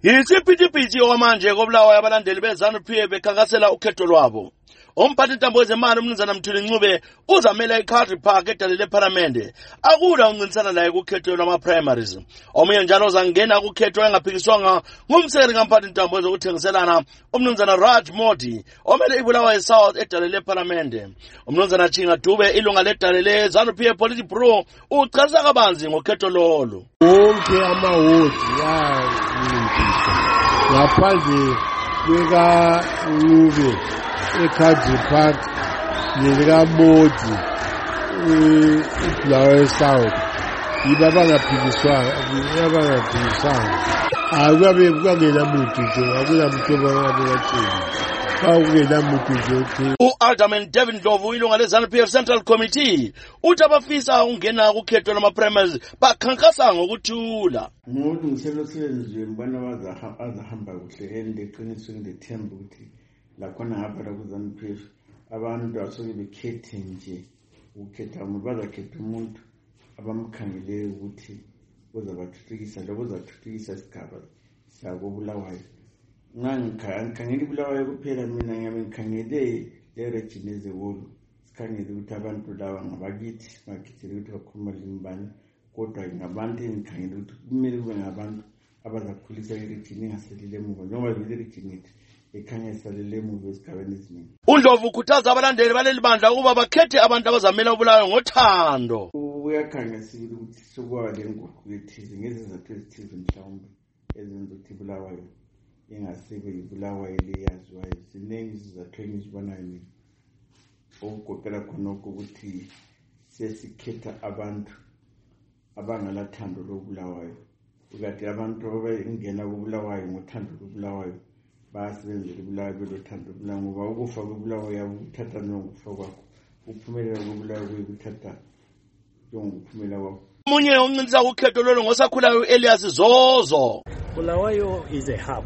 Yisiphithiphithi okwamanje kobulawayo abalandeli beZANU-PF bekhankasela ukhetho lwabo. Umphathi intambo wezemali umnumzana Mthuli Ncube uzamela eCountry Park edale lePhalamende akula uncintisana naye kukhetho lwama-primaries. Omunye njalo ozangena kukhetho engaphikiswanga ngumsekeli kamphathi intambo wezokuthengiselana umnumzana Raj Modi omele iBulawayo South edale lePhalamende. Umnumzana Chinga Dube ilunga ledale leZANU-PF Policy Bureau uchazisa kabanzi ngokhetho lolo. Wonke amawodi ngaphandle kwekaNcube eCountry Park nelikaModi iBulawayo South yibo abangaphikiswanga kungena muntu nje akulamuntu abakathini kungena muntu nje. U-Alderman Devin Ndlovu ilunga leZANU-PF Central Committee uthi abafisa ungena kukhetho lwama-primaries bakhankasa ngokuthula. Ngolungiselo silenzwe mbona bazahamba kuhle endeqinisweni ndethemba ukuthi lakhona ngapha la kuZANU-PF abantu asuke bekhethe nje ukhetha umuntu bazakhetha umuntu abamkhangeleyo ukuthi uzabathuthukisa lo uzathuthukisa isigaba sakobulawayo. Ngikhangele iBulawayo kuphela mina ngikhangele le-region ezewolu sikhangele ukuthi abantu laba ngabakithi ngakhethela ukuthi bakhuluma limbani kodwa ngabantu engikhangele ukuthi kumele kube ngabantu abazakhulisa i-region engasalile emuva njengoba vele i-region yethu ekhanya isalile emuva esigabeni eziningi. uNdlovu ukhuthaza abalandeli baleli bandla ukuba bakhethe abantu abazamela uBulawayo ngothando. Uyakhanya sibili ukuthi sokwaba le nguquko ethize ngezizathu ezithize mhlawumbe ezenza ukuthi iBulawayo ingasibe iBulawayo leyaziwayo. Ziningi izizathu engizibonayo mina okugoqela khonokho ukuthi sesikhetha abantu abangalathando loBulawayo ukade abantu abangena kuBulawayo ngothando loBulawayo basebenzela iBulawayo belothando loBulawayo ngoba ukufa kweBulawayo yabo ukuthatha njengokufa kwakho ukuphumelela koBulawayo kuyikuthatha njengokuphumela kwakho. Omunye oncintisana kukhetho lolo ngosakhulayo u-Elias Zozo. Bulawayo is a hub.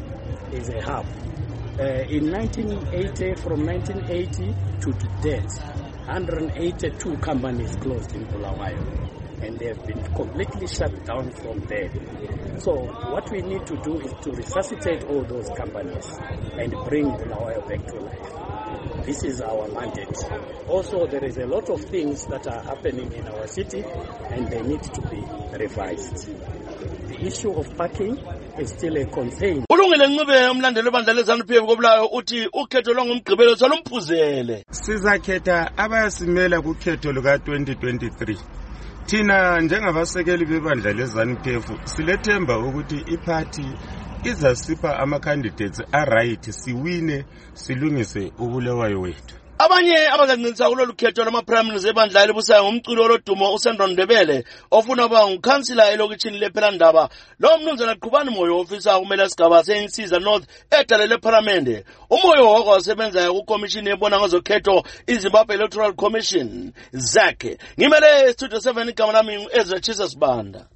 In 1980, from 1980 to date, 182 companies closed in Bulawayo, and they have been completely shut down from there. So what we need to do is to resuscitate all those companies and bring Bulawayo back to life. This is our mandate. Also, there is a lot of things that are happening in our city, and they need to be revised. The issue of parking is still a concern. Ulungile Ncube umlandeli webandla leZANU-PF koBulawayo uthi ukhetho lwangomgqibelo salumphuzele. Sizakhetha abayasimela kukhetho luka 2023. Thina njengabasekeli bebandla leZANU-PF silethemba ukuthi iparty izasipha ama-candidates a-right siwine silungise uBulawayo wethu. Abanye abazancintisana kulolu khetho lwama-primaries ebandla elibusayo ngumculo olodumo uSandron Ndebele ofuna ukuba ngukhansila elokitshini lePhelandaba. Lo mnumzana Qhubani Moyo ofisa ukumela isigaba seNsiza North edale lePhalamende. uMoyo wasebenza kukomishini ebona ngezokhetho iZimbabwe Electoral Commission. Zakhe ngimele Studio 7 igama lami Ezra Jesus Banda.